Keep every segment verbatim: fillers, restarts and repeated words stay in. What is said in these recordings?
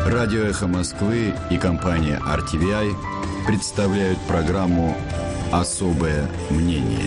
Радио «Эхо Москвы» и компания ар ти ви ай представляют программу «Особое мнение».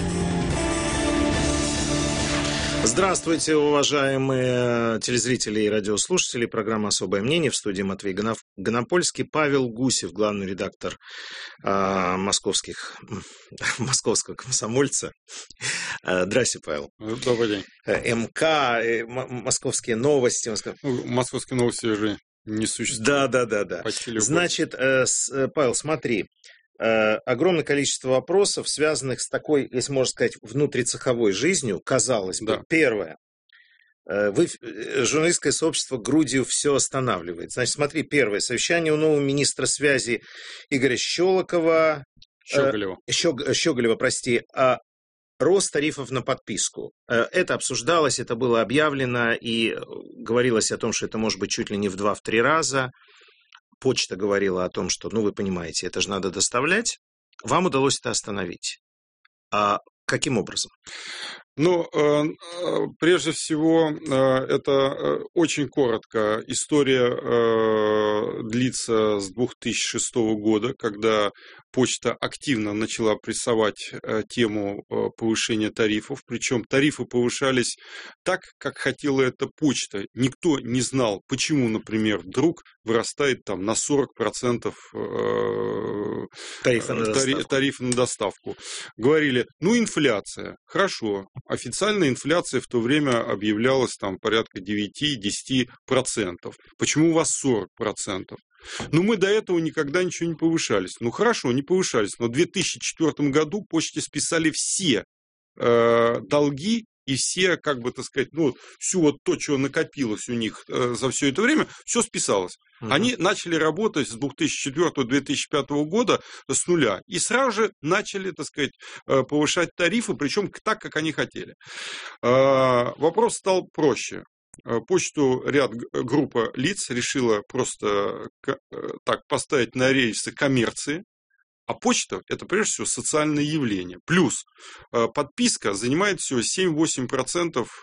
Здравствуйте, уважаемые телезрители и радиослушатели. Программа «Особое мнение». В студии Матвей Гонопольский, Павел Гусев, главный редактор э, московских, московского комсомольца. Э, здрасте, Павел. Добрый день. Э, МК, э, м- московские новости. Москов... Ну, московские новости уже не существуют. Да, да, да, да. Значит, э, с, Павел, смотри. Э, огромное количество вопросов, связанных с такой, если можно сказать, внутрицеховой жизнью, казалось бы. Да. Первое. Э, вы, журналистское сообщество грудью все останавливает. Значит, смотри, первое. Совещание у нового министра связи Игоря Щелокова. Щеголева. Э, Щег, Щеголева, прости. О рост тарифов на подписку. Э, это обсуждалось, это было объявлено, и говорилось о том, что это может быть чуть ли не в два-три раза. Почта говорила о том, что, ну, вы понимаете, это же надо доставлять. Вам удалось это остановить. А каким образом? Ну, прежде всего, это очень коротко. История длится с две тысячи шестого года, когда почта активно начала прессовать тему повышения тарифов. Причем тарифы повышались так, как хотела эта почта. Никто не знал, почему, например, вдруг вырастает там на сорок процентов тарифы на доставку. Тариф на доставку. Говорили, ну, инфляция. Хорошо. Официальная инфляция в то время объявлялась там порядка девять-десять процентов. Почему у вас сорок процентов? Ну, мы до этого никогда ничего не повышались. Ну, хорошо, не повышались. Но в две тысячи четвёртом году почте списали все э, долги и все, как бы, так сказать, ну, всю вот то, что накопилось у них э, за все это время, все списалось. Uh-huh. Они начали работать с две тысячи четвёртого - две тысячи пятого года с нуля. И сразу же начали, так сказать, повышать тарифы, причем так, как они хотели. Э, вопрос стал проще. Почту ряд группа лиц решила просто так поставить на рельсы коммерции. А почта – это, прежде всего, социальное явление. Плюс подписка занимает всего семь-восемь процентов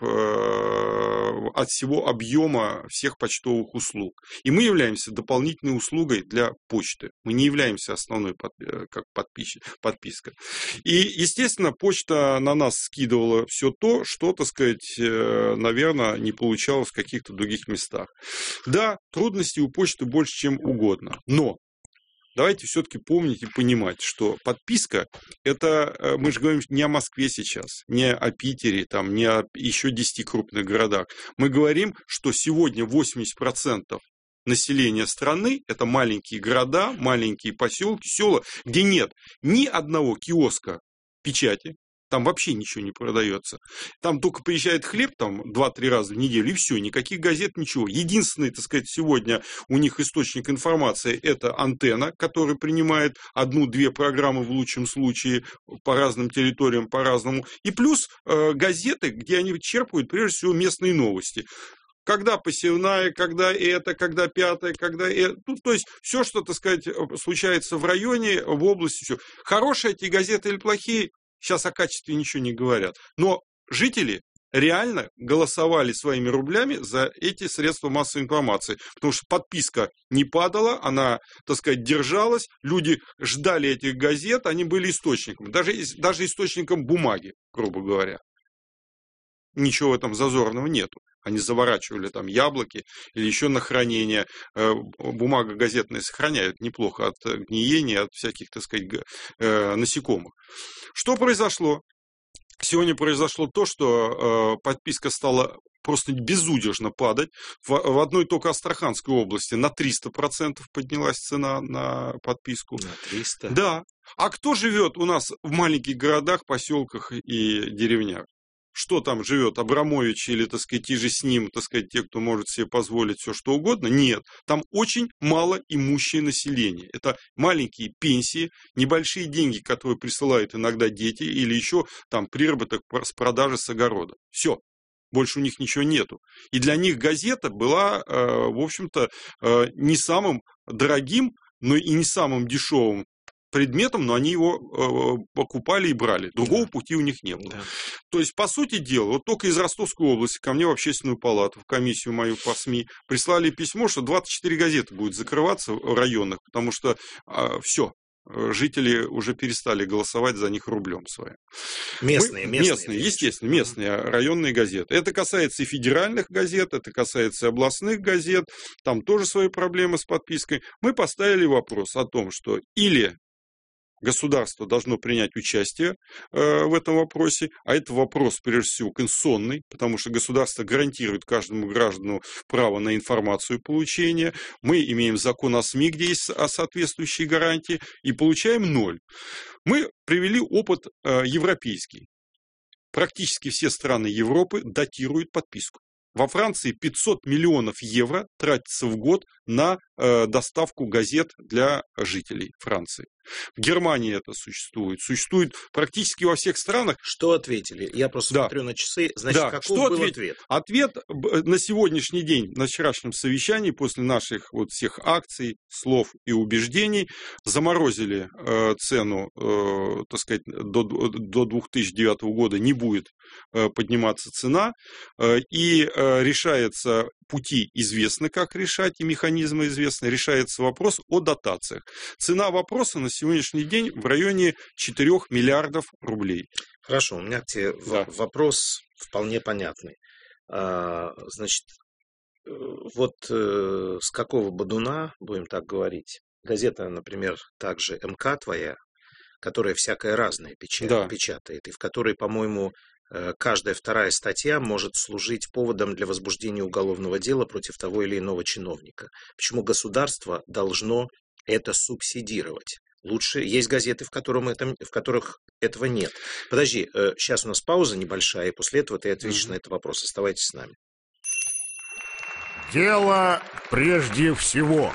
от всего объема всех почтовых услуг. И мы являемся дополнительной услугой для почты. Мы не являемся основной как подписка. И, естественно, почта на нас скидывала все то, что, так сказать, наверное, не получалось в каких-то других местах. Да, трудностей у почты больше, чем угодно. Но давайте все-таки помнить и понимать, что подписка, это, мы же говорим не о Москве сейчас, не о Питере, там, не о еще десяти крупных городах. Мы говорим, что сегодня восемьдесят процентов населения страны – это маленькие города, маленькие поселки, села, где нет ни одного киоска печати. Там вообще ничего не продается. Там только приезжает хлеб там два-три раза в неделю, и все, никаких газет, ничего. Единственный, так сказать, сегодня у них источник информации – это антенна, которая принимает одну-две программы в лучшем случае по разным территориям, по-разному. И плюс э, газеты, где они черпают, прежде всего, местные новости. Когда посевная, когда это, когда пятое, когда это. Ну, то есть, все, что, так сказать, случается в районе, в области, все. Хорошие эти газеты или плохие, сейчас о качестве ничего не говорят. Но жители реально голосовали своими рублями за эти средства массовой информации. Потому что подписка не падала, она, так сказать, держалась. Люди ждали этих газет, они были источником. Даже, даже источником бумаги, грубо говоря. Ничего в этом зазорного нету. Они заворачивали там яблоки или еще на хранение. Бумага газетная сохраняют неплохо от гниения, от всяких, так сказать, насекомых. Что произошло? Сегодня произошло то, что подписка стала просто безудержно падать. В одной только Астраханской области на триста процентов поднялась цена на подписку. На триста? Да. А кто живет у нас в маленьких городах, поселках и деревнях? Что там живет, Абрамович или, так сказать, и же с ним, так сказать, те, кто может себе позволить все что угодно? Нет, там очень мало имущее население. Это маленькие пенсии, небольшие деньги, которые присылают иногда дети, или еще там приработок с продажи с огорода. Все. Больше у них ничего нету. И для них газета была, в общем-то, не самым дорогим, но и не самым дешевым предметом, но они его э, покупали и брали. Другого да. пути у них не было. Да. То есть, по сути дела, вот только из Ростовской области ко мне в общественную палату, в комиссию мою по СМИ, прислали письмо, что двадцать четыре газеты будут закрываться районных, потому что э, все. Жители уже перестали голосовать за них рублем своим. Местные, Мы, местные. Местные, естественно, местные районные газеты. Это касается и федеральных газет, это касается и областных газет. Там тоже свои проблемы с подпиской. Мы поставили вопрос о том, что или государство должно принять участие э, в этом вопросе, а это вопрос, прежде всего, конституционный, потому что государство гарантирует каждому гражданину право на информацию получения. Мы имеем закон о СМИ, где есть соответствующие гарантии, и получаем ноль. Мы привели опыт э, европейский. Практически все страны Европы датируют подписку. Во Франции пятьсот миллионов евро тратится в год на э, доставку газет для жителей Франции. В Германии это существует. Существует практически во всех странах. Что ответили? Я просто да. смотрю на часы. Значит, да. каков Что был ответ? ответ? Ответ на сегодняшний день, на вчерашнем совещании, после наших вот всех акций, слов и убеждений, заморозили э, цену, э, так сказать, до, до две тысячи девятого года не будет э, подниматься цена. Э, и э, решается, пути известны, как решать, и механизмы известны, решается вопрос о дотациях. Цена вопроса на сегодняшний день в районе четырёх миллиардов рублей. Хорошо, у меня к тебе да. вопрос вполне понятный. Значит, вот с какого бодуна, будем так говорить, газета, например, также МК твоя, которая всякое разное печатает, да. печатает, и в которой, по-моему, каждая вторая статья может служить поводом для возбуждения уголовного дела против того или иного чиновника. Почему государство должно это субсидировать? Лучше есть газеты, в, котором это, в которых этого нет. Подожди, сейчас у нас пауза небольшая, и после этого ты ответишь mm-hmm. на этот вопрос. Оставайтесь с нами. Дело прежде всего.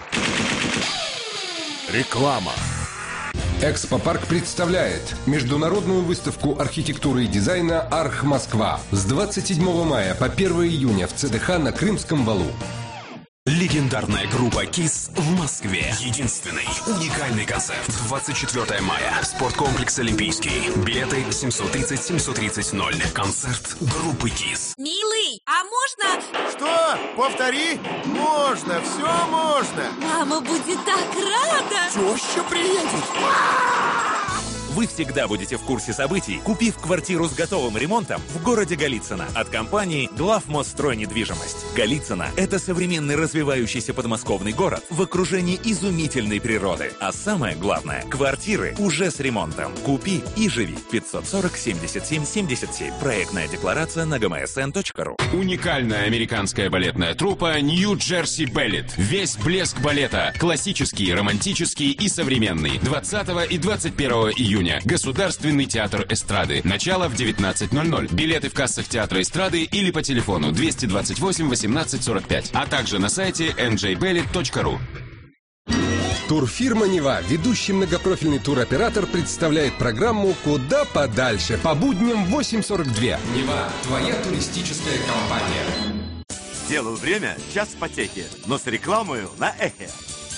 Реклама. Экспопарк представляет международную выставку архитектуры и дизайна «Арх Москва» с двадцать седьмого мая по первого июня в ЦДХ на Крымском валу. Легендарная группа KISS в Москве. Единственный, уникальный концерт. двадцать четвёртого мая. Спорткомплекс «Олимпийский». Билеты семьсот тридцать семьсот тридцать ноль. Концерт группы KISS. Милый, а можно... Что? Повтори. Можно, все можно. Мама будет так рада. Теща приедет. Вы всегда будете в курсе событий, купив квартиру с готовым ремонтом в городе Голицыно от компании «Главмостстройнедвижимость». Голицыно – это современный развивающийся подмосковный город в окружении изумительной природы. А самое главное – квартиры уже с ремонтом. Купи и живи. пятьсот сорок семьдесят семь семьдесят семь. Проектная декларация на джи эм эс эн точка ру. Уникальная американская балетная труппа Нью-Джерси Беллет. Весь блеск балета. Классический, романтический и современный. двадцатого и двадцать первого июня. Государственный театр эстрады. Начало в девятнадцать ноль ноль. Билеты в кассах театра эстрады или по телефону двести двадцать восемь восемнадцать сорок пять, а также на сайте эн джей беллет точка ру. Турфирма «Нева», ведущий многопрофильный туроператор, представляет программу «Куда подальше» по будням в восемь сорок два. «Нева» – твоя туристическая компания. Делаю время – час потехи, но с рекламою на эхе.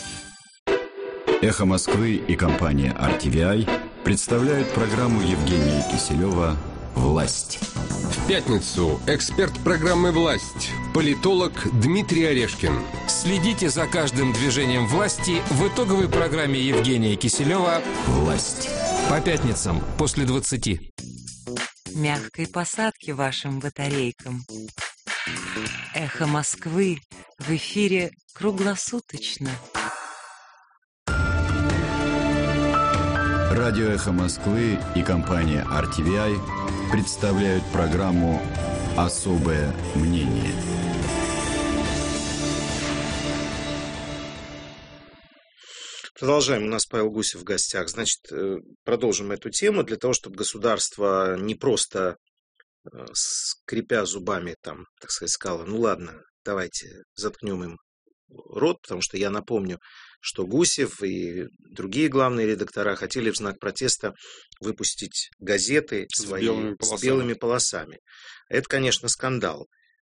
«Эхо Москвы» и компания ар ти ви ай представляют программу Евгения Киселева «Власть». В пятницу эксперт программы «Власть», политолог Дмитрий Орешкин. Следите за каждым движением власти в итоговой программе Евгения Киселева «Власть». По пятницам после двадцати. Мягкой посадки вашим батарейкам. «Эхо Москвы» в эфире круглосуточно. Радио «Эхо Москвы» и компания ар ти ви ай представляют программу «Особое мнение». Продолжаем. У нас Павел Гусев в гостях. Значит, продолжим эту тему для того, чтобы государство не просто, скрипя зубами, там, так сказать, сказало, ну ладно, давайте заткнем им рот, потому что я напомню, что Гусев и другие главные редактора хотели в знак протеста выпустить газеты свои с белыми полосами. С белыми полосами. Это, конечно, скандал.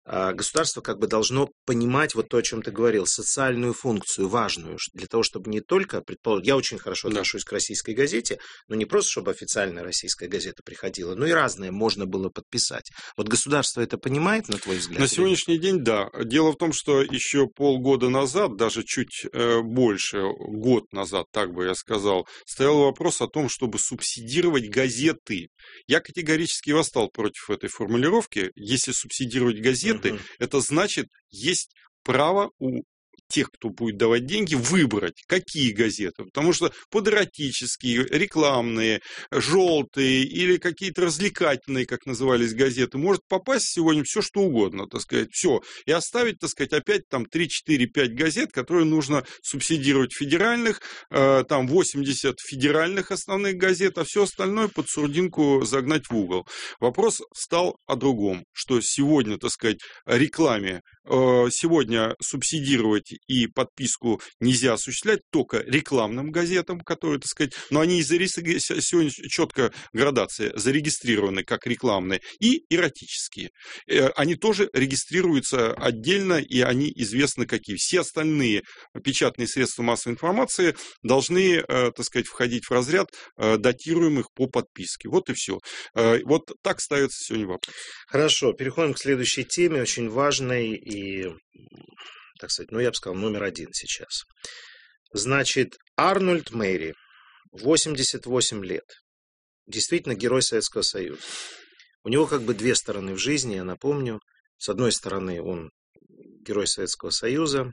государство как бы должно понимать вот то, о чем ты говорил, социальную функцию важную, для того, чтобы не только, предположим, я очень хорошо отношусь к российской газете, но не просто, чтобы официальная российская газета приходила, но и разное можно было подписать. Вот государство это понимает, на твой взгляд? На сегодняшний день, да. Дело в том, что еще полгода назад, даже чуть больше, год назад, так бы я сказал, стоял вопрос о том, чтобы субсидировать газеты. Я категорически восстал против этой формулировки. Если субсидировать газеты, Uh-huh. это значит, есть право у тех, кто будет давать деньги, выбрать, какие газеты. Потому что патриотические, рекламные, желтые или какие-то развлекательные, как назывались газеты, может попасть сегодня все, что угодно, так сказать, все. И оставить, так сказать, опять там три, четыре, пять газет, которые нужно субсидировать федеральных, э, там восемьдесят федеральных основных газет, а все остальное под сурдинку загнать в угол. Вопрос стал о другом, что сегодня, так сказать, рекламе, э, сегодня субсидировать и подписку нельзя осуществлять только рекламным газетам, которые, так сказать, но они зарегистрированы, сегодня четко градация, зарегистрированы как рекламные, и эротические. Они тоже регистрируются отдельно, и они известны какие. Все остальные печатные средства массовой информации должны, так сказать, входить в разряд датируемых по подписке. Вот и все. Вот так ставится сегодня вопрос. Хорошо, переходим к следующей теме, очень важной и, так сказать, ну, я бы сказал, номер один сейчас. Значит, Арнольд Мэри, восемьдесят восемь лет. Действительно, герой Советского Союза. У него как бы две стороны в жизни, я напомню. С одной стороны, он герой Советского Союза,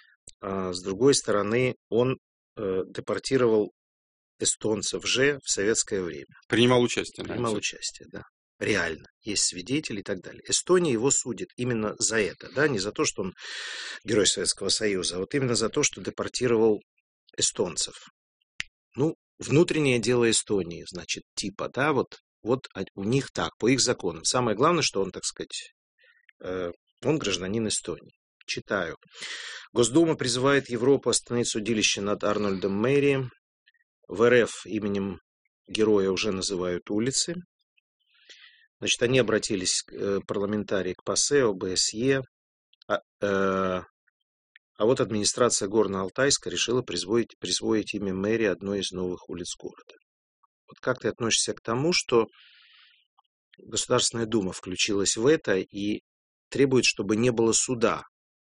а с другой стороны, он э, депортировал эстонцев же в советское время. Принимал участие. Принимал да, участие, да. Реально. Есть свидетели и так далее. Эстония его судит именно за это, да, не за то, что он герой Советского Союза, а вот именно за то, что депортировал эстонцев. Ну, внутреннее дело Эстонии, значит, типа, да, вот, вот у них так, по их законам. Самое главное, что он, так сказать, э, он гражданин Эстонии. Читаю. Госдума призывает Европу остановить судилище над Арнольдом Мэри. В эр эф именем героя уже называют улицы. Значит, они обратились, э, парламентарии, к ПАСЕ, о бэ эс е, а, э, а вот администрация Горно-Алтайска решила присвоить, присвоить имя Мэри одной из новых улиц города. Вот как ты относишься к тому, что Государственная Дума включилась в это и требует, чтобы не было суда?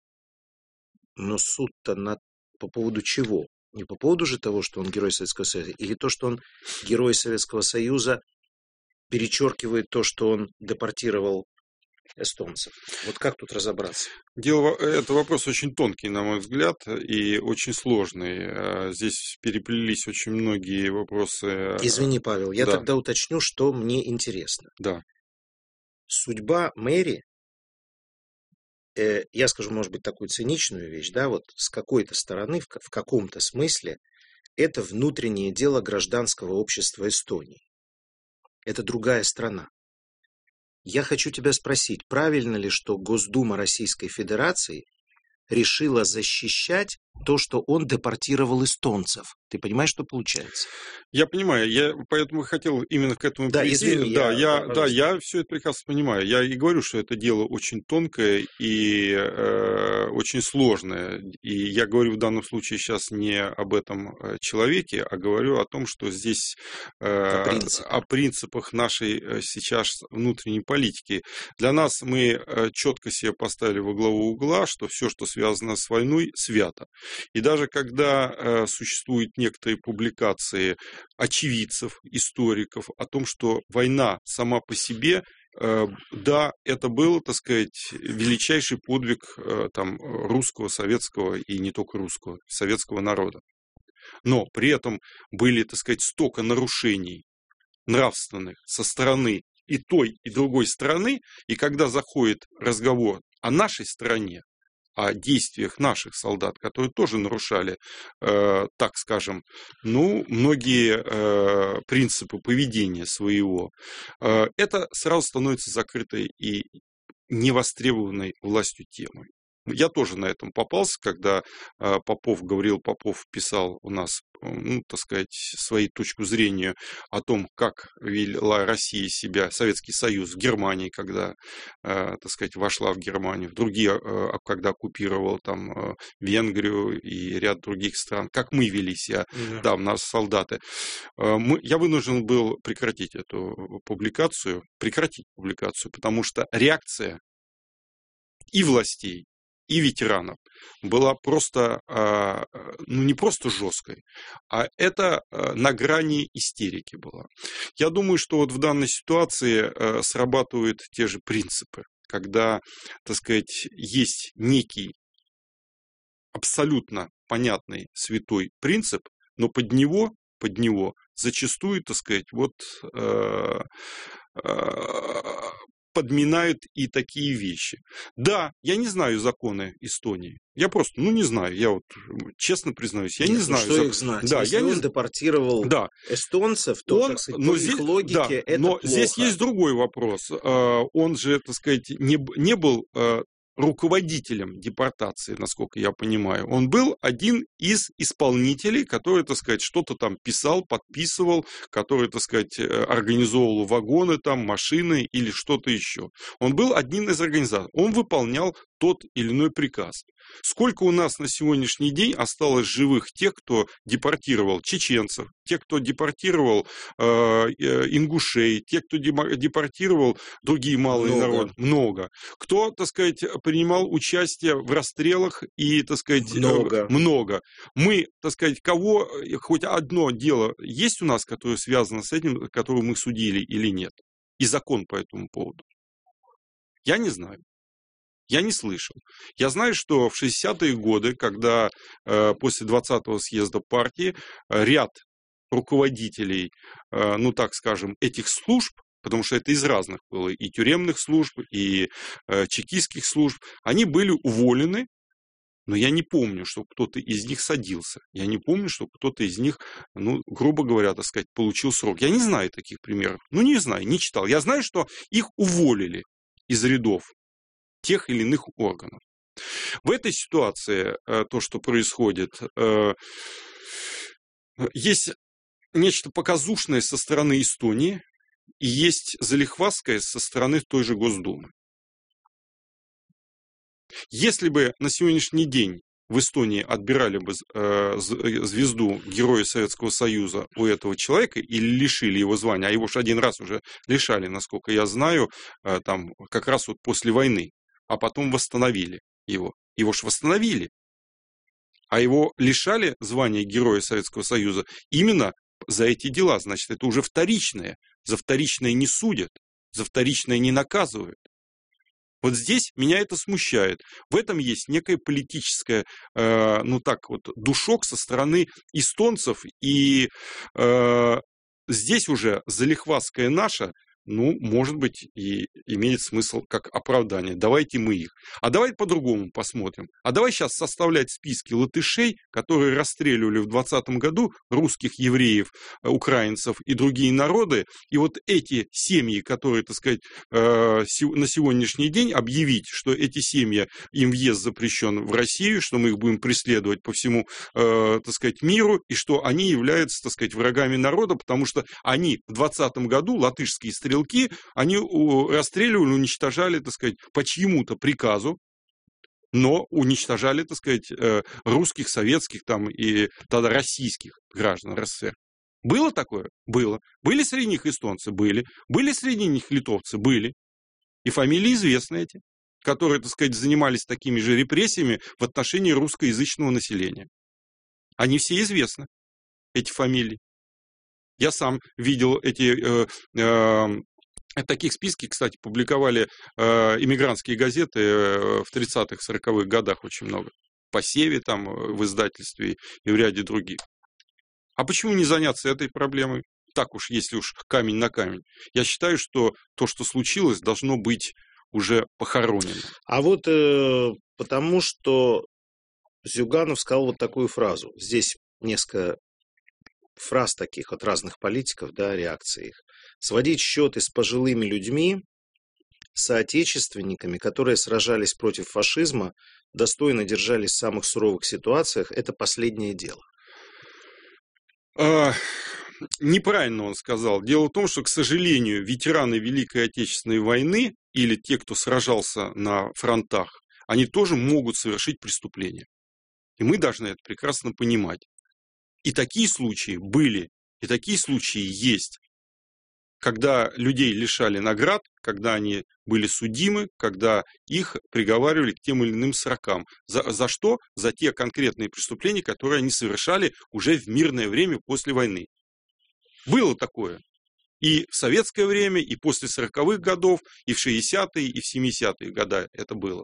Но суд-то на, по поводу чего? Не по поводу же того, что он герой Советского Союза, или то, что он герой Советского Союза, перечеркивает то, что он депортировал эстонцев. Вот как тут разобраться? Дело, это вопрос очень тонкий, на мой взгляд, и очень сложный. Здесь переплелись очень многие вопросы. Извини, Павел, я да. тогда уточню, что мне интересно. Да. Судьба Мэри, э, я скажу, может быть, такую циничную вещь, да, вот с какой-то стороны, в, в каком-то смысле, это внутреннее дело гражданского общества Эстонии. Это другая страна. Я хочу тебя спросить, правильно ли, что Госдума Российской Федерации решила защищать то, что он депортировал эстонцев? Ты понимаешь, что получается? Я понимаю, я поэтому хотел именно к этому да, прийти. Извини, да, я, я, да, я все это прекрасно понимаю. Я и говорю, что это дело очень тонкое и э, очень сложное. И я говорю в данном случае сейчас не об этом человеке, а говорю о том, что здесь э, о, принципах. о принципах нашей сейчас внутренней политики. Для нас мы четко себе поставили во главу угла, что все, что связано с войной, свято. И даже когда э, существуют некоторые публикации очевидцев, историков о том, что война сама по себе, э, да, это был, так сказать, величайший подвиг э, там, русского, советского и не только русского, советского народа. Но при этом были, так сказать, столько нарушений нравственных со стороны и той, и другой стороны, и когда заходит разговор о нашей стране, о действиях наших солдат, которые тоже нарушали, э, так скажем, ну, многие э, принципы поведения своего, э, это сразу становится закрытой и невостребованной властью темой. Я тоже на этом попался, когда Попов, Гавриил Попов писал у нас, ну, так сказать, свою точку зрения о том, как вела Россия себя, Советский Союз в Германии, когда, так сказать, вошла в Германию, другие, когда оккупировал там Венгрию и ряд других стран, как мы вели себя, да, да, у нас солдаты. Мы, я вынужден был прекратить эту публикацию, прекратить публикацию, потому что реакция и властей, и ветеранов была просто, ну не просто жесткой, а это на грани истерики была. Я думаю, что вот в данной ситуации срабатывают те же принципы, когда, так сказать, есть некий абсолютно понятный святой принцип, но под него, под него зачастую, так сказать, вот подминают и такие вещи. Да, я не знаю законы Эстонии. Я просто, ну, не знаю. Я вот честно признаюсь, я Нет, не знаю. Что зак... их знать? Да, Если я он не... депортировал да. эстонцев, то, он, так сказать, но по здесь, их логике да, это но плохо. Здесь есть другой вопрос. Он же, так сказать, не, не был руководителем депортации, насколько я понимаю. Он был один из исполнителей, который, так сказать, что-то там писал, подписывал, который, так сказать, организовывал вагоны, там, машины или что-то еще. Он был одним из организаторов. Он выполнял тот или иной приказ. Сколько у нас на сегодняшний день осталось живых тех, кто депортировал чеченцев, тех, кто депортировал э, ингушей, тех, кто депортировал другие малые Много. народы? Много. Кто, так сказать, принимал участие в расстрелах и, так сказать, много. Э, много. Мы, так сказать, кого, хоть одно дело есть у нас, которое связано с этим, которое мы судили или нет? И закон по этому поводу? Я не знаю. Я не слышал. Я знаю, что в шестидесятые годы, когда э, после двадцатого съезда партии э, ряд руководителей, э, ну так скажем, этих служб, потому что это из разных было, и тюремных служб, и э, чекистских служб, они были уволены, но я не помню, что кто-то из них садился. Я не помню, что кто-то из них, ну, грубо говоря, так сказать, получил срок. Я не знаю таких примеров. Ну, не знаю, не читал. Я знаю, что их уволили из рядов тех или иных органов. В этой ситуации то, что происходит, есть нечто показушное со стороны Эстонии и есть залихватское со стороны той же Госдумы. Если бы на сегодняшний день в Эстонии отбирали бы звезду Героя Советского Союза у этого человека или лишили его звания, а его же один раз уже лишали, насколько я знаю, там как раз вот после войны, а потом восстановили его. Его ж восстановили. А его лишали звания Героя Советского Союза именно за эти дела. Значит, это уже вторичное. За вторичное не судят, за вторичное не наказывают. Вот здесь меня это смущает. В этом есть некое политическое, э, ну так вот, душок со стороны эстонцев. И э, здесь уже залихватская наша, ну, может быть, и имеет смысл как оправдание. Давайте мы их. А давайте по-другому посмотрим. А давай сейчас составлять списки латышей, которые расстреливали в двадцатом году русских, евреев, украинцев и другие народы. И вот эти семьи, которые, так сказать, на сегодняшний день объявить, что эти семьи, им въезд запрещен в Россию, что мы их будем преследовать по всему, так сказать, миру, и что они являются, так сказать, врагами народа, потому что они в двадцатом году, латышские стрелки, они расстреливали, уничтожали, так сказать, по чьему-то приказу, но уничтожали, так сказать, русских, советских там и тогда российских граждан РСФСР. Было такое? Было. Были среди них эстонцы? Были. Были среди них литовцы? Были. И фамилии известны эти, которые, так сказать, занимались такими же репрессиями в отношении русскоязычного населения. Они все известны, эти фамилии. Я сам видел эти, э, э, таких списки, кстати, публиковали э, иммигрантские газеты э, в тридцатых, сороковых годах очень много. По Севе там, в издательстве и в ряде других. А почему не заняться этой проблемой? Так уж, если уж камень на камень. Я считаю, что то, что случилось, должно быть уже похоронено. А вот э, потому что Зюганов сказал вот такую фразу. Здесь несколько фраз таких от разных политиков, да, реакций их. Сводить счеты с пожилыми людьми, соотечественниками, которые сражались против фашизма, достойно держались в самых суровых ситуациях, это последнее дело. А, неправильно он сказал. Дело в том, что, к сожалению, ветераны Великой Отечественной войны или те, кто сражался на фронтах, они тоже могут совершить преступления. И мы должны это прекрасно понимать. И такие случаи были, и такие случаи есть. Когда людей лишали наград, когда они были судимы, когда их приговаривали к тем или иным срокам. За, за что? За те конкретные преступления, которые они совершали уже в мирное время после войны. Было такое. И в советское время, и после сороковых годов, и в шестидесятые, и в семидесятые годы это было.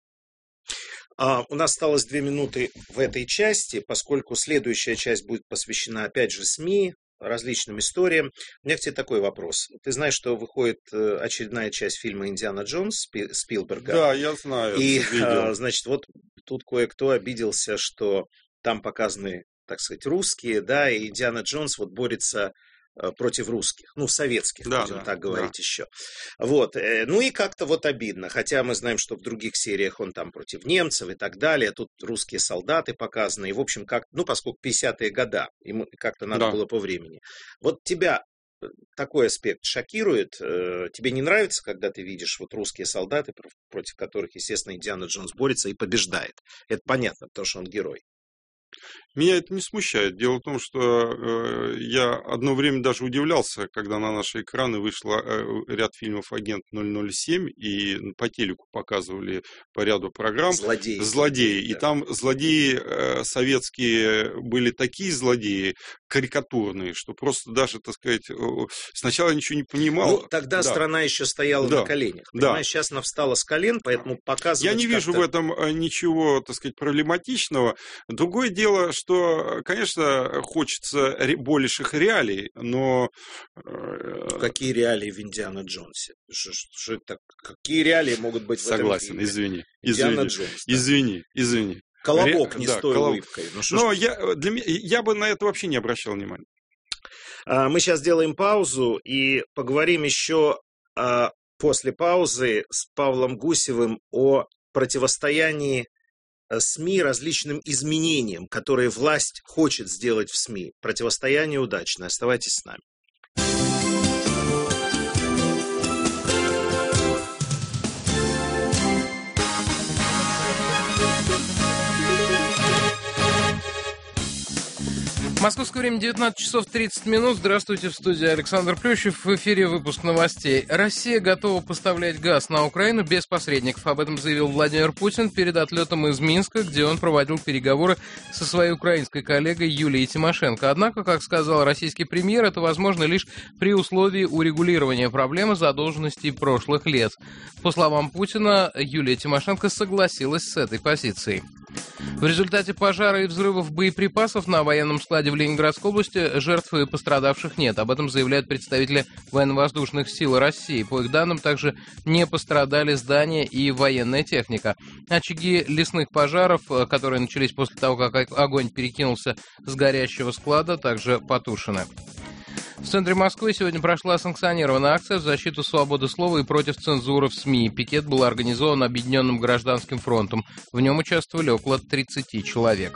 А, у нас осталось две минуты в этой части, поскольку следующая часть будет посвящена, опять же, СМИ, различным историям. У меня к тебе такой вопрос. Ты знаешь, что выходит очередная часть фильма «Индиана Джонс» Спилберга? Да, я знаю. И, значит, вот тут кое-кто обиделся, что там показаны, так сказать, русские, да, и Индиана Джонс вот борется против русских, ну, советских, да, будем да, так говорить да. еще. Вот, ну и как-то вот обидно, хотя мы знаем, что в других сериях он там против немцев и так далее, тут русские солдаты показаны, и, в общем, как, ну, поскольку пятидесятые годы, ему как-то надо да. было по времени. Вот тебя такой аспект шокирует? Тебе не нравится, когда ты видишь вот русские солдаты, против которых, естественно, Индиана Джонс борется и побеждает? Это понятно, потому что он герой. Меня это не смущает. Дело в том, что э, я одно время даже удивлялся, когда на наши экраны вышел э, ряд фильмов «Агент ноль ноль семь», и по телеку показывали по ряду программ «Злодеи». Злодеи. Да. И там злодеи э, советские были такие злодеи, карикатурные, что просто даже, так сказать, э, сначала я ничего не понимал. Ну, тогда да. страна еще стояла да. на коленях. Понимаешь, да. сейчас она встала с колен, поэтому показывать Я не вижу в этом ничего, так сказать, проблематичного. Другое дело, что, конечно, хочется больших реалий, но... Какие реалии в «Индиана Джонсе»? Что, что это, какие реалии могут быть Согласен, в этом извини. фильме? Индиана Джонс, да. Извини, извини. Колобок Ре... не да, стоил колоб... улыбкой. Ну, но я, для меня, я бы на это вообще не обращал внимания. Мы сейчас сделаем паузу и поговорим еще после паузы с Павлом Гусевым о противостоянии СМИ различным изменениям, которые власть хочет сделать в СМИ. Противостояние удачное. Оставайтесь с нами. Московское время девятнадцать часов тридцать минут. Здравствуйте, в студии Александр Плющев. В эфире выпуск новостей. Россия готова поставлять газ на Украину без посредников. Об этом заявил Владимир Путин перед отлетом из Минска, где он проводил переговоры со своей украинской коллегой Юлией Тимошенко. Однако, как сказал российский премьер, это возможно лишь при условии урегулирования проблемы задолженностей прошлых лет. По словам Путина, Юлия Тимошенко согласилась с этой позицией. В результате пожара и взрывов боеприпасов на военном складе в Ленинградской области жертв и пострадавших нет. Об этом заявляют представители военно-воздушных сил России. По их данным, также не пострадали здания и военная техника. Очаги лесных пожаров, которые начались после того, как огонь перекинулся с горящего склада, также потушены. В центре Москвы сегодня прошла санкционированная акция в защиту свободы слова и против цензуры в СМИ. Пикет был организован Объединенным гражданским фронтом. В нем участвовали около тридцати человек.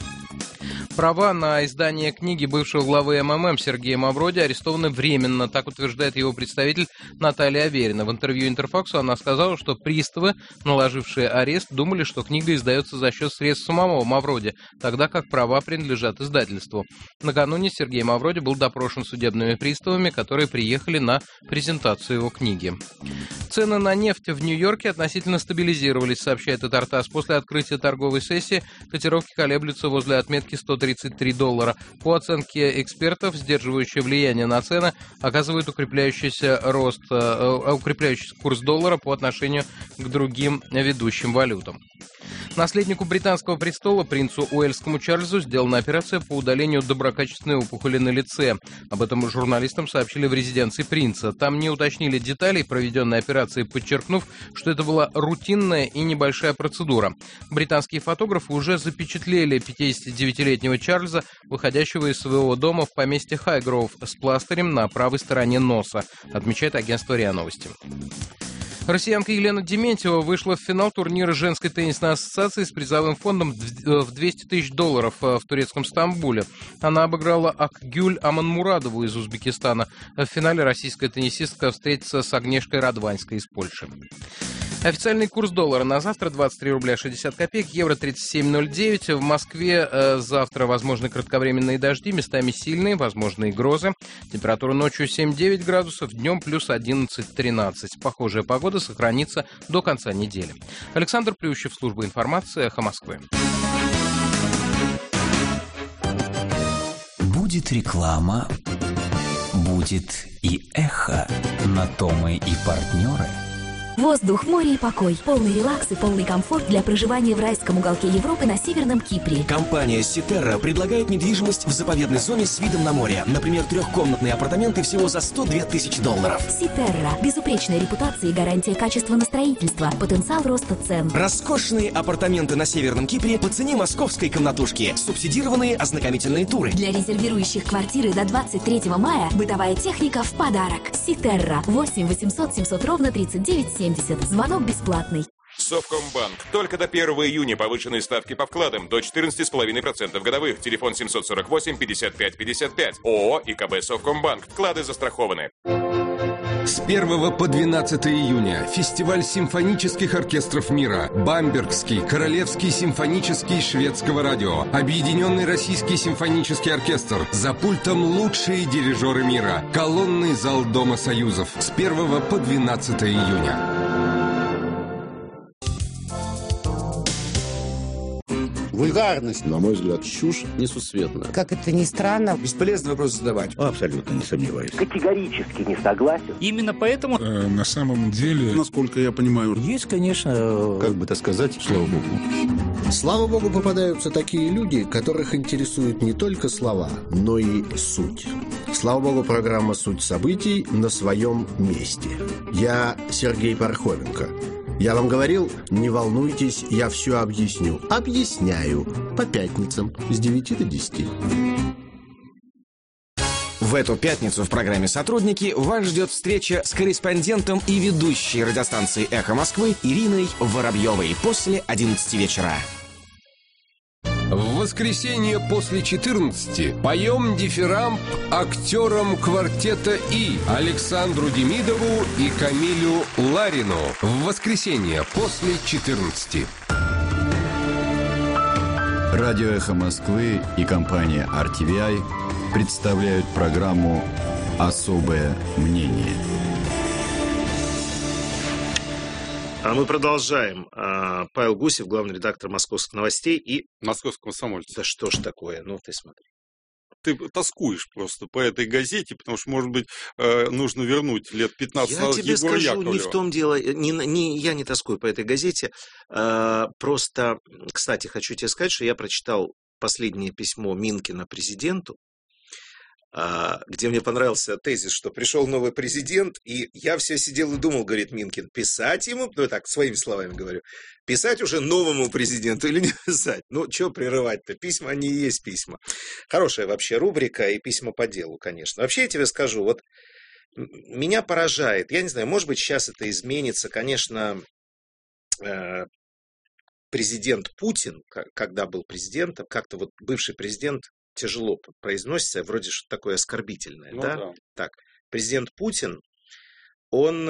Права на издание книги бывшего главы эм эм эм Сергея Мавроди арестованы временно, так утверждает его представитель Наталья Аверина. В интервью Интерфаксу она сказала, что приставы, наложившие арест, думали, что книга издается за счет средств самого Мавроди, тогда как права принадлежат издательству. Накануне Сергей Мавроди был допрошен судебными приставами, которые приехали на презентацию его книги. Цены на нефть в Нью-Йорке относительно стабилизировались, сообщает Тартас. После открытия торговой сессии котировки колеблются возле отметки сто тридцать три доллара. По оценке экспертов, сдерживающее влияние на цены оказывает укрепляющийся рост, э, укрепляющийся курс доллара по отношению к другим ведущим валютам. Наследнику британского престола, принцу Уэльскому Чарльзу, сделана операция по удалению доброкачественной опухоли на лице. Об этом журналистам сообщили в резиденции принца. Там не уточнили деталей проведенной операции, подчеркнув, что это была рутинная и небольшая процедура. Британские фотографы уже запечатлели пятидесятидевятилетнего Чарльза, выходящего из своего дома в поместье Хайгроув с пластырем на правой стороне носа, отмечает агентство РИА Новости. Россиянка Елена Дементьева вышла в финал турнира женской теннисной ассоциации с призовым фондом в двести тысяч долларов в турецком Стамбуле. Она обыграла Акгюль Аманмурадову из Узбекистана. В финале российская теннисистка встретится с Агнешкой Радванской из Польши. Официальный курс доллара на завтра двадцать три рубля шестьдесят копеек, евро тридцать семь ноль девять. В Москве э, завтра возможны кратковременные дожди, местами сильные, возможны грозы. Температура ночью семь-девять градусов, днем плюс одиннадцать-тринадцать. Похожая погода сохранится до конца недели. Александр Плющев, служба информации, «Эхо Москвы». Будет реклама, будет и эхо. На то мы и партнеры. Воздух, море и покой. Полный релакс и полный комфорт для проживания в райском уголке Европы на Северном Кипре. Компания Ситерра предлагает недвижимость в заповедной зоне с видом на море. Например, трехкомнатные апартаменты всего за сто две тысячи долларов. Ситерра. Безупречная репутация и гарантия качества на строительство. Потенциал роста цен. Роскошные апартаменты на Северном Кипре по цене московской комнатушки. Субсидированные ознакомительные туры. Для резервирующих квартиры до двадцать третьего мая бытовая техника в подарок. Ситерра. восемь восемьсот семьсот ровно тридцать девять семьдесят. Звонок бесплатный. Совкомбанк. Только до первого июня повышенные ставки по вкладам до четырнадцать целых пять десятых процента годовых. Телефон семьсот сорок восемь пятьдесят пять пятьдесят пять. ООО и КБ Совкомбанк. Вклады застрахованы. С первого по двенадцатое июня фестиваль симфонических оркестров мира, Бамбергский, Королевский симфонический шведского радио, Объединенный российский симфонический оркестр, за пультом лучшие дирижеры мира, колонный зал Дома Союзов с первого по двенадцатое июня. Вульгарность, на мой взгляд, чушь несусветная. Как это ни странно. Бесполезно вопрос задавать. Абсолютно не сомневаюсь. Категорически не согласен. Именно поэтому... Э, на самом деле... Насколько я понимаю... Есть, конечно... Как бы так сказать, слава богу. Слава богу, попадаются такие люди, которых интересуют не только слова, но и суть. Слава богу, программа «Суть событий» на своем месте. Я Сергей Пархоменко. Я вам говорил, не волнуйтесь, я все объясню. Объясняю. По пятницам с девяти до десяти. В эту пятницу в программе «Сотрудники» вас ждет встреча с корреспондентом и ведущей радиостанции «Эхо Москвы» Ириной Воробьевой после одиннадцати вечера. В воскресенье после четырнадцати поем дифирамб актерам квартета «И» Александру Демидову и Камилю Ларину. В воскресенье после четырнадцати. Радио «Эхо Москвы» и компания ар ти ви ай представляют программу «Особое мнение». А мы продолжаем. Павел Гусев, главный редактор «Московских новостей» и... «Московского комсомольца». Да что ж такое? Ну, ты смотри. Ты тоскуешь просто по этой газете, потому что, может быть, нужно вернуть лет пятнадцать назад Я тебе Егора скажу, Яковлева. не в том дело, не, не, я не тоскую по этой газете. Просто, кстати, хочу тебе сказать, что я прочитал последнее письмо Минкина президенту, где мне понравился тезис, что пришел новый президент, и я все сидел и думал, говорит Минкин, писать ему, ну так, своими словами говорю, писать уже новому президенту или не писать? Ну, что прерывать-то? Письма, они и есть письма. Хорошая вообще рубрика и письма по делу, конечно. Вообще я тебе скажу, вот меня поражает, я не знаю, может быть, сейчас это изменится, конечно, президент Путин, когда был президентом, как-то вот бывший президент, тяжело произносится, вроде что такое оскорбительное, ну, да? да? Так, президент Путин, он,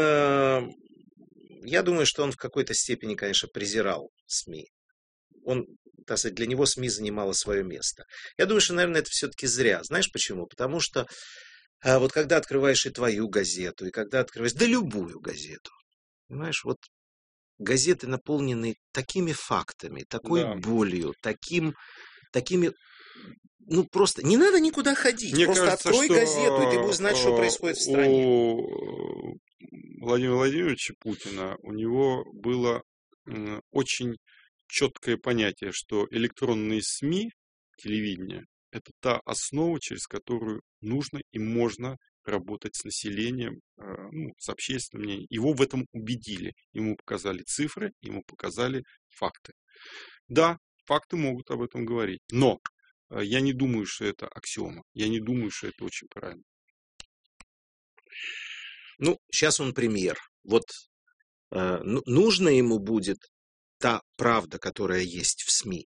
я думаю, что он в какой-то степени, конечно, презирал СМИ. Он, так сказать, для него СМИ занимало свое место. Я думаю, что, наверное, это все-таки зря. Знаешь почему? Потому что вот когда открываешь и твою газету, и когда открываешь, да любую газету, понимаешь, вот газеты наполнены такими фактами, такой да. болью, таким, такими... Ну, просто не надо никуда ходить. Мне просто кажется, открой что газету, и ты будешь знать, что происходит в стране. У Владимира Владимировича Путина у него было очень четкое понятие, что электронные СМИ, телевидение, это та основа, через которую нужно и можно работать с населением, ну, с общественным мнением. Его в этом убедили. Ему показали цифры, ему показали факты. Да, факты могут об этом говорить, но я не думаю, что это аксиома. Я не думаю, что это очень правильно. Ну, сейчас он премьер. Вот нужна ему будет та правда, которая есть в СМИ,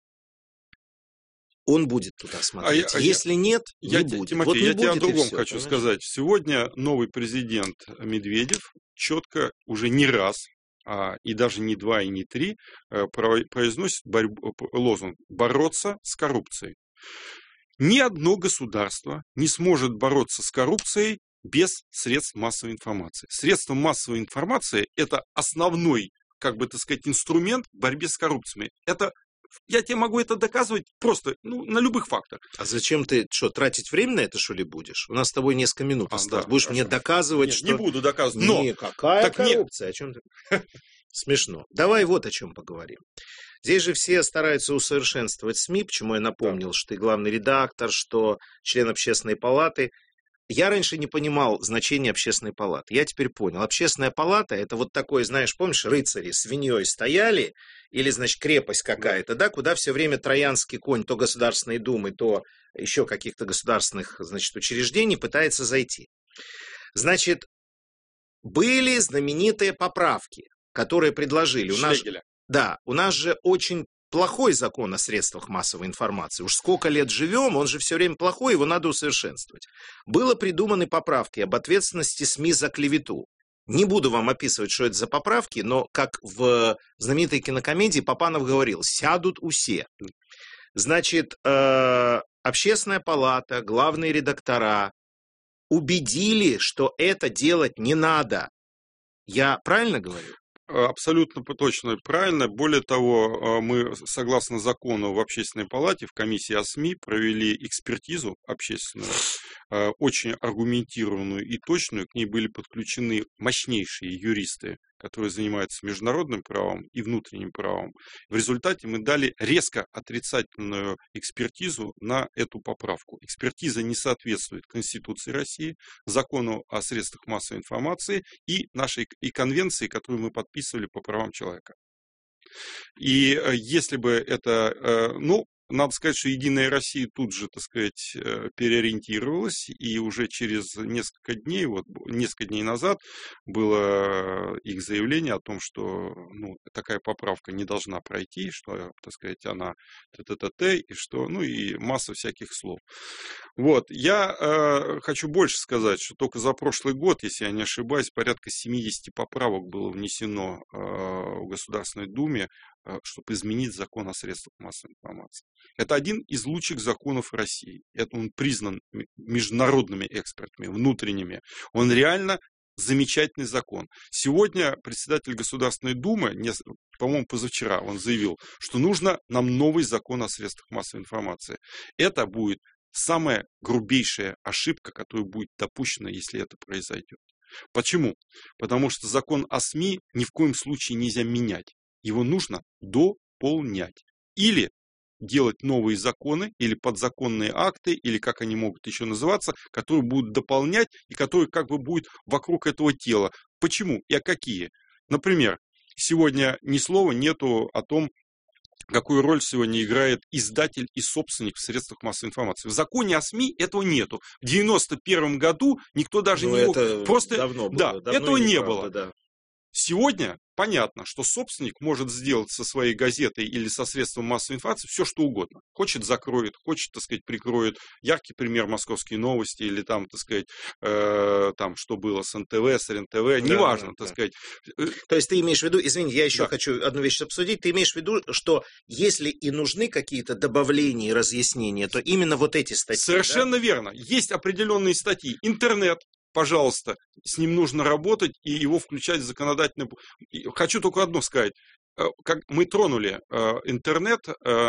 он будет туда смотреть. А я, Если а нет, я, не я, будет. Тимофей, вот не я будет, тебе о другом все, хочу понимаешь? сказать. Сегодня новый президент Медведев четко уже не раз, а, и даже не два, и не три, произносит борьбу, лозунг «бороться с коррупцией». Ни одно государство не сможет бороться с коррупцией без средств массовой информации. Средства массовой информации – это основной, как бы так сказать, инструмент в борьбе с коррупцией. Это Я тебе могу это доказывать просто ну, на любых фактах. А зачем ты что, тратить время на это, что ли, будешь? У нас с тобой несколько минут а, осталось. Да, будешь хорошо. мне доказывать, Нет, что... Не буду доказывать, но... Не, какая так коррупция? Не... О чем ты... Смешно. Давай вот о чем поговорим. Здесь же все стараются усовершенствовать СМИ, почему я напомнил, да. что ты главный редактор, что член общественной палаты. Я раньше не понимал значения общественной палаты. Я теперь понял. Общественная палата – это вот такой, знаешь, помнишь, рыцари свиньей стояли, или, значит, крепость какая-то, да, куда все время троянский конь то Государственной Думы, то еще каких-то государственных, значит, учреждений пытается зайти. Значит, были знаменитые поправки, которые предложили. У нас, да, у нас же очень плохой закон о средствах массовой информации. Уж сколько лет живем, он же все время плохой, его надо усовершенствовать. Было придуманы поправки об ответственности СМИ за клевету. Не буду вам описывать, что это за поправки, но, как в знаменитой кинокомедии Папанов говорил, сядут усе. Значит, э, общественная палата, главные редактора убедили, что это делать не надо. Я правильно говорю? Абсолютно точно правильно. Более того, мы, согласно закону в Общественной палате, в комиссии о СМИ провели экспертизу общественную, очень аргументированную и точную. К ней были подключены мощнейшие юристы, которые занимаются международным правом и внутренним правом. В результате мы дали резко отрицательную экспертизу на эту поправку. Экспертиза не соответствует Конституции России, закону о средствах массовой информации и нашей и конвенции, которую мы подписывали по правам человека. И если бы это, ну, надо сказать, что «Единая Россия» тут же, так сказать, переориентировалась, и уже через несколько дней, вот несколько дней назад, было их заявление о том, что ну, такая поправка не должна пройти, что, так сказать, она т-т-т-т, и что, ну и масса всяких слов. Вот, я э, хочу больше сказать, что только за прошлый год, если я не ошибаюсь, порядка семьдесят поправок было внесено э, в Государственной Думе, чтобы изменить закон о средствах массовой информации. Это один из лучших законов России. Это он признан международными экспертами, внутренними. Он реально замечательный закон. Сегодня председатель Государственной Думы, по-моему, позавчера, он заявил, что нужно нам новый закон о средствах массовой информации. Это будет самая грубейшая ошибка, которая будет допущена, если это произойдет. Почему? Потому что закон о СМИ ни в коем случае нельзя менять. Его нужно дополнять. Или делать новые законы, или подзаконные акты, или как они могут еще называться, которые будут дополнять и которые как бы будут вокруг этого тела. Почему и а какие? Например, сегодня ни слова нету о том, какую роль сегодня играет издатель и собственник в средствах массовой информации. В законе о СМИ этого нету. В девяносто первом году никто даже ну, не мог... Это просто... давно было. Да, давно этого не правда, было. Да. Сегодня понятно, что собственник может сделать со своей газетой или со средством массовой информации все, что угодно. Хочет, закроет, хочет, так сказать, прикроет. Яркий пример «Московские новости» или там, так сказать, э, там, что было с эн тэ вэ, с эр эн тэ вэ, да, неважно, да, так да. сказать. То есть ты имеешь в виду, извини, я еще да. хочу одну вещь обсудить, ты имеешь в виду, что если и нужны какие-то добавления и разъяснения, то именно вот эти статьи. Совершенно да? верно. Есть определенные статьи. Интернет. Пожалуйста, с ним нужно работать и его включать в законодательное... Хочу только одно сказать. Как мы тронули интернет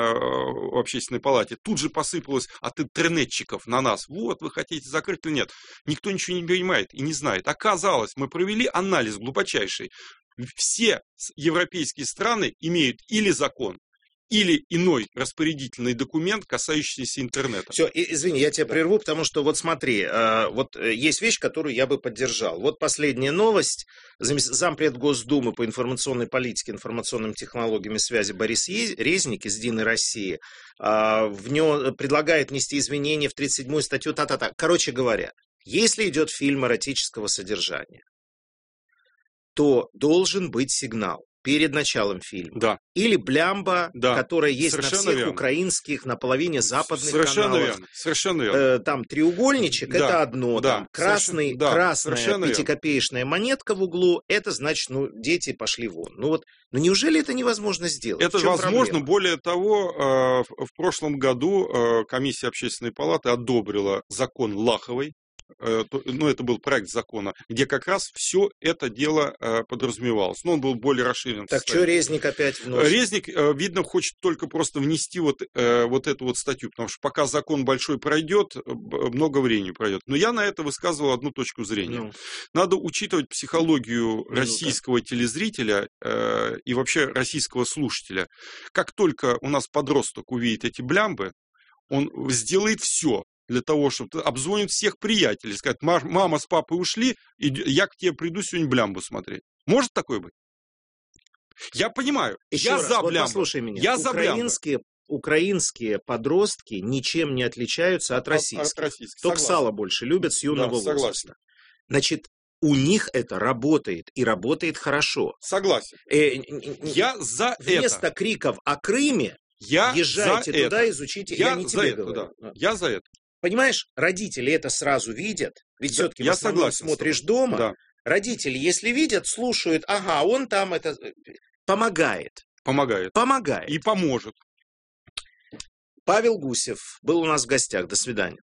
в Общественной палате, тут же посыпалось от интернетчиков на нас. Вот, вы хотите закрыть или нет. Никто ничего не понимает и не знает. Оказалось, мы провели анализ глубочайший. Все европейские страны имеют или закон, или иной распорядительный документ, касающийся интернета. Все, извини, я тебя прерву, потому что вот смотри, вот есть вещь, которую я бы поддержал. Вот последняя новость. Зампред Госдумы по информационной политике, информационным технологиям и связи Борис Резник из «Единой России» в нем предлагает внести изменения в тридцать седьмую статью та-та-та. Короче говоря, если идет фильм эротического содержания, то должен быть сигнал перед началом фильма. Да. Или блямба, да. которая есть Совершенно на всех верно. украинских, на половине западных Совершенно каналах. Верно. Совершенно верно. Э, там треугольничек, да. это одно. Да. Там красный, да. красная пятикопеечная монетка в углу, это значит, ну, дети пошли вон. Ну вот, ну неужели это невозможно сделать? Это возможно. Проблема? Более того, в прошлом году комиссия Общественной палаты одобрила закон Лаховой. Ну, это был проект закона, где как раз все это дело подразумевалось. Но он был более расширен. Так что Резник опять вносит? Резник, видно, хочет только просто внести вот, вот эту вот статью, потому что пока закон большой пройдет, много времени пройдет. Но я на это высказывал одну точку зрения. Ну. Надо учитывать психологию ну, российского телезрителя и вообще российского слушателя. Как только у нас подросток увидит эти блямбы, он сделает все для того, чтобы обзвонить всех приятелей, сказать: мама с папой ушли, и я к тебе приду сегодня блямбу смотреть. Может такое быть? Я понимаю. Еще я раз, за вот блямбу. Послушай меня. Я за украинские, украинские подростки ничем не отличаются от российских. От российских. Только согласен. Сало больше любят с юного да, возраста. Согласен. Значит, у них это работает, и работает хорошо. Согласен. Э, я за вместо это. Вместо криков о Крыме я езжайте туда, это. изучите. Я, я не за тебе это, говорю. Да. Я за это. Понимаешь, родители это сразу видят, ведь да, все-таки в основном смотришь дома. Да. Родители, если видят, слушают, ага, он там это... Помогает. Помогает. Помогает. И поможет. Павел Гусев был у нас в гостях. До свидания.